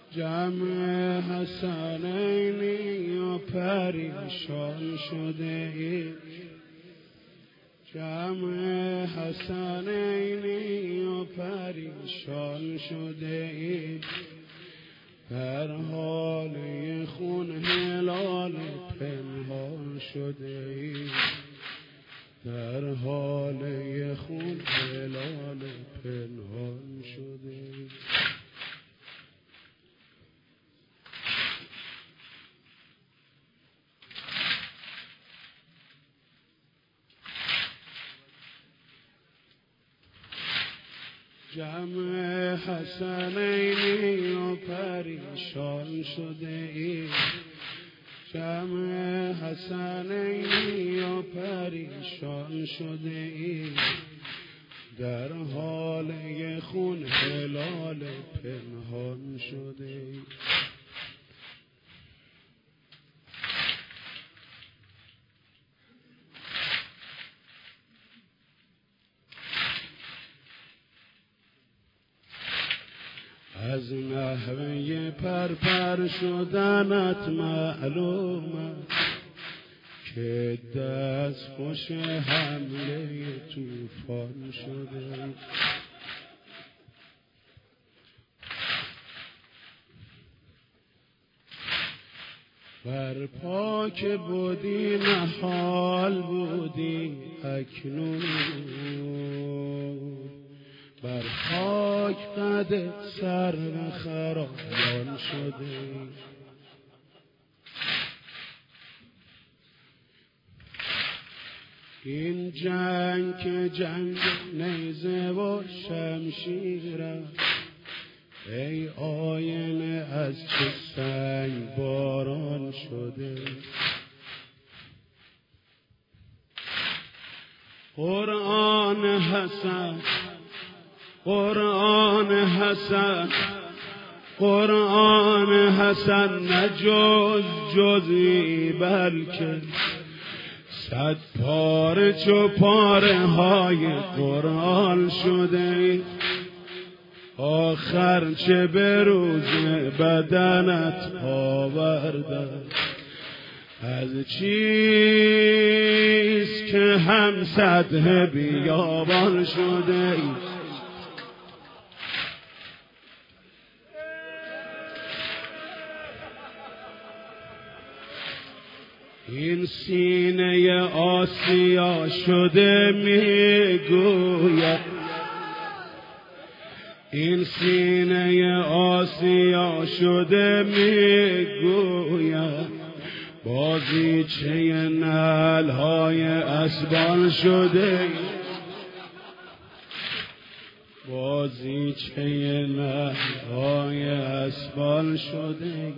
جمع حسنینی و پریشان شده ای، جمع حسنینی و پریشان شده ای، در حال خون هلال پنهان شده ای، در حال خون هلال پنهان شده ای. جمع حسنینی و پریشان شده ای، جمع حسنینی و پریشان شده ای، در حال خون هلال پنهان شده ای. از نحوه پرپر شدنت معلومه که دست خوش حمله طوفان شده، بر پاک بودی نهال بودی اکنون، بر خاک قد سر و خرابان شده. این جنگ که جنگ نیزه و شمشیر است، ای آینه از چه سنگ باران شده. قرآن حسن، قرآن حسن، قرآن حسن نه جزئی بلکه صد پاره چو پاره های قرآن شده. آخر چه به روز بدنت آورده، از چیز که هم سطح بیابان شده. این سینه آسیا شده میگوید، این سینه آسیا شده میگوید، بازیچه نعل‌های اسبان شده، بازیچه نعل‌های اسبان شده.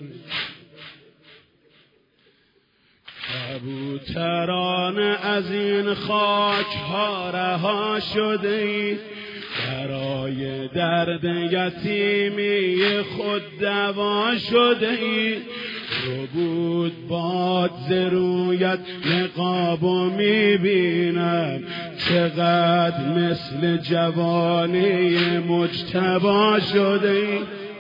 کبوتران از این خاک ها رها شده ای، برای درد یتیمی خود دوا شده ای. رو بود باد ز رویت نقابو میبینم، چقدر مثل جوانی مجتبی شده ای،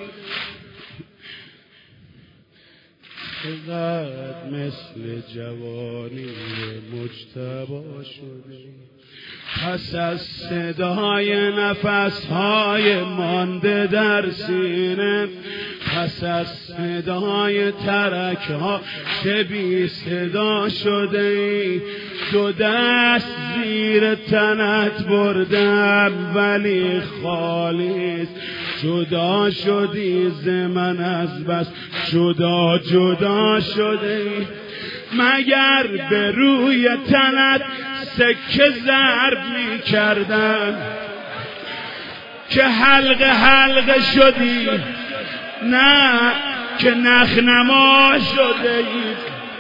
چقدر مثل جوانی مجتبی شده. پس از صدای نفسهای مانده در سینه، پس از صدای ترکها چه بی صدا شده ای. دو دست زیر تنت بردم ولی خالیست، جدا شدی ز من از بس جدا جدا شده. مگر به روی تنت سکه ضرب می کردن که حلقه حلقه شدی؟ نه که نخنما شده ای.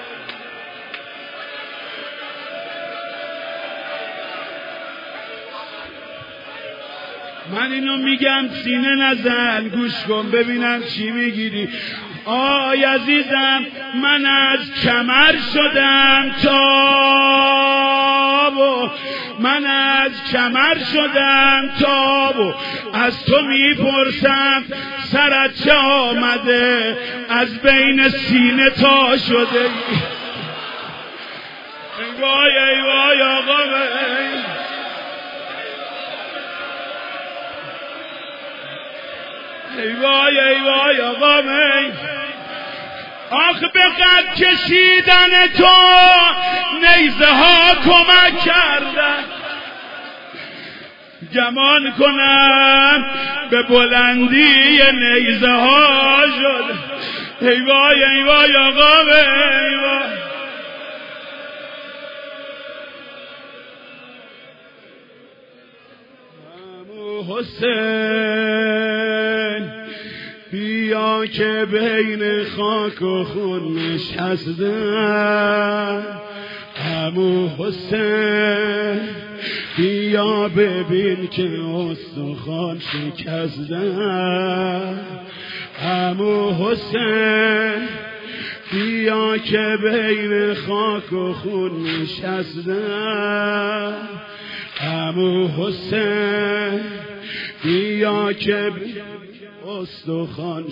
من اینو میگم سینه نزن، گوش کن ببینم چی میگیری. آی عزیزم، من از کمر شدم تا و من از کمر شدم تاب و از تو میپرسم سرت چه آمده از بین سینه تا شده ای وای ای وای آقا ای وای ای وای آقا آخ به قد کشیدن تو نیزه ها کمک کردن گمان کنم به بلندی نیزه ها شد ای وای آقا ای وای حسین بیا که بین خاک و خون نشستم عمو حسین بیا ببین که استخوان شکستم عمو حسین بیا که بین خاک و خون نشستم عمو حسین بیا که استخوان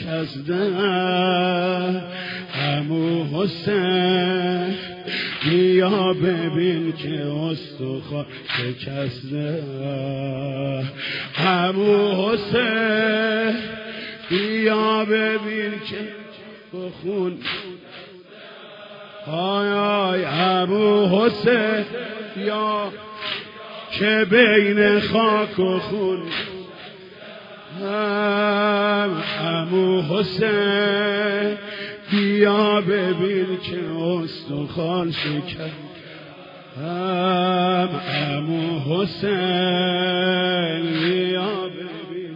شکستم عمو حسین بیا ببین که استخوان شکستم عمو حسین بیا ببین که خون آی عمو حسین بیا که بین خاک و خون عمو حسین بیا ببین که استخوان شکستم عمو حسین بیا ببین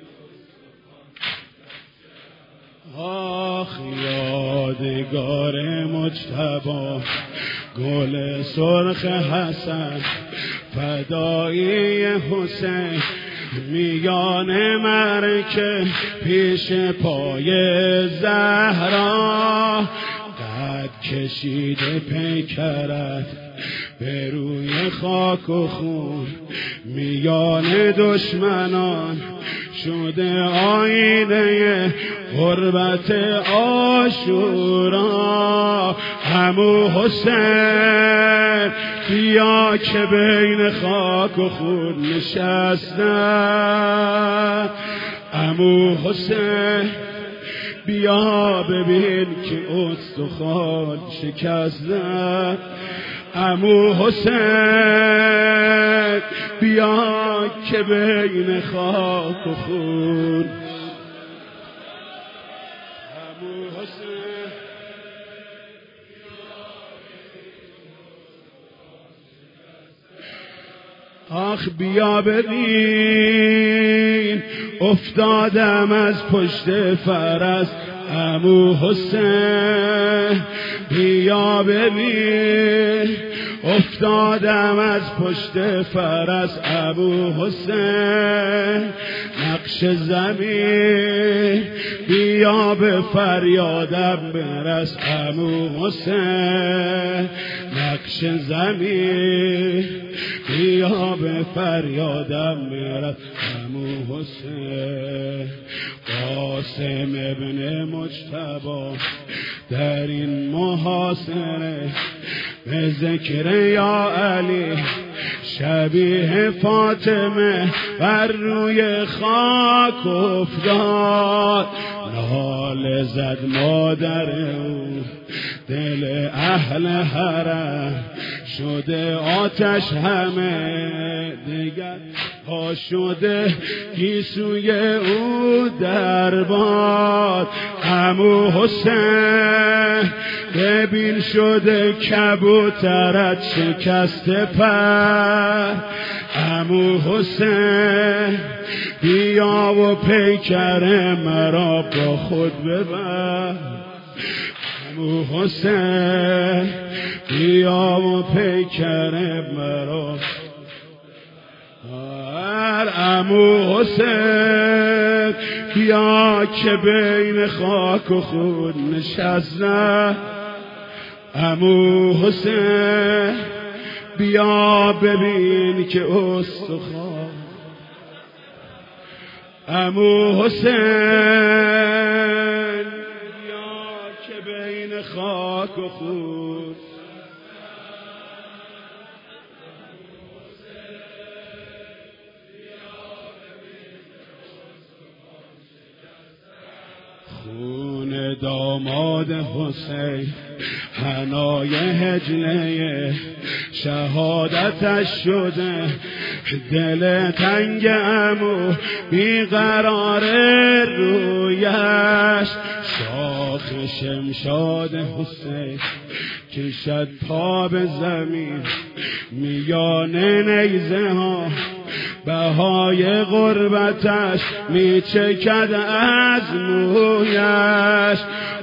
آخ یادگار مجتبی گل سرخ حسن فدایی حسین میان مرکه پیش پای زهرا قد کشیده پیکرت به روی خاک و خون میان دشمنان شده آینه غربت عاشورا عمو حسین بیا که بین خاک و خون نشستم عمو حسین بیا ببین که استخوان شکستم عمو حسین بیا که بین خاک و خون عمو حسین آخ بیا ببین افتادم از پشت فرس عمو حسین بیا ببین افتادم از پشت فرس عمو حسین نقش زمین بیا به فریادم برس عمو حسین نقش زمین بیا به فریادم برس عمو حسین قاسم ابن مجتبی در این محاصره به ذکر یا علی شبیه فاطمه بر روی خاک افتاد ناله زد مادر او دل اهل حرم شده آتش همه دیگر ها شده گیسوی او درباد عمو حسین ببین شده کبوترت شکسته پر عمو حسین بیا و پیکر مرا با خود ببر عمو حسین بیا و پیکر مرا عمو حسین بیا که بین خاک و خون نشستم عمو حسین بیا ببین که استخوان عمو حسین، بیا که بین خاک و خون خون داماد حسین حنای هجله شهادتش شده دل تنگ عمو بیقرار رویش شاخ شمشاد حسین کشد پا به زمین میان نیزه ها بهای غربتش میچکد از مویش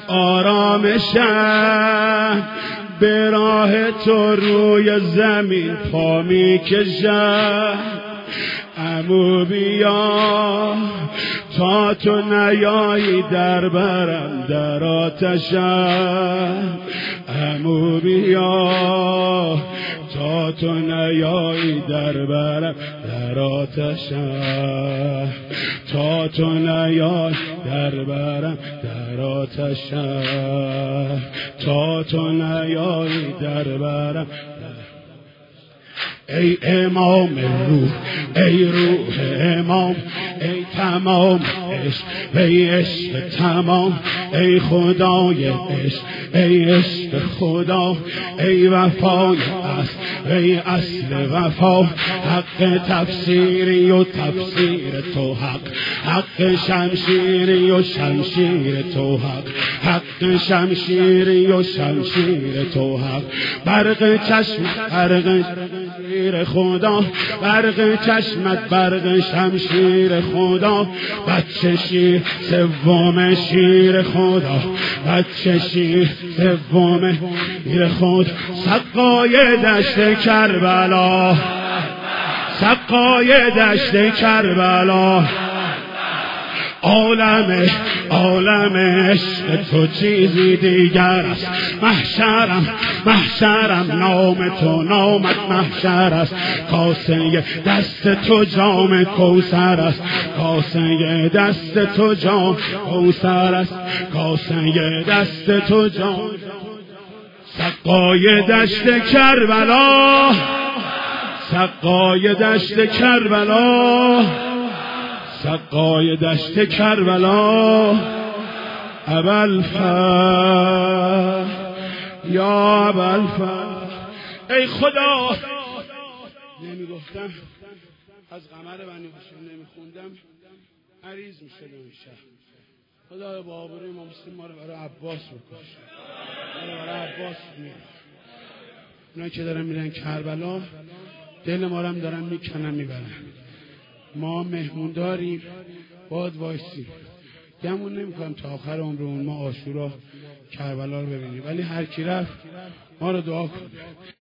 آرامشم به راه تو روی زمین پا میکشد عمو بیا تا تو نیایی در برم در آتشم عمو بیا تا تو نیایی در برم در آتشم تا تو نیایی در برم در آتشم تا تو نیایی در برم ای امام روح ای روح امام ای تمام عشق ای عشق تمام ای خدای عشق ای عشق خدا ای وفای اصل ای اصل وفا حق تفسیری و تفسیر تو حق حق شمشیری و شمشیر تو حق حق شمشیری و شمشیر تو حق برق چشم برق شمشیر خدا برق چشمت برق شمشیر خدا بچه شیر سوم شیر خدا بچه شیر سوم شیر خدا سقای دشت کربلا سقای دشت کربلا عالم عشق تو چیزی دیگر است محشرم نام تو نامت محشر است کاسه دست تو جام کوثر است کاسه دست تو جام کوثر است کاسه دست تو جام سقای دشت کربلا سقای دشت کربلا سقای دشت کربلا ابوالفضل یا ابوالفضل ای خدا نمیگفتم از قمر بنی هاشم نمیخوندم عریض میشدم این شهر خدا با آبروی امام حسین ما رو برای عباس بکش ما رو برای عباس میاد اونا که دارن میرن کربلا دل ما رو هم دارن میکنن میبرن ما مهمون داریم باید وایسیم گمون نمیکنم تا آخر عمرمون ما عاشورا کربلا رو ببینیم ولی هر کی رفت ما رو دعا کنه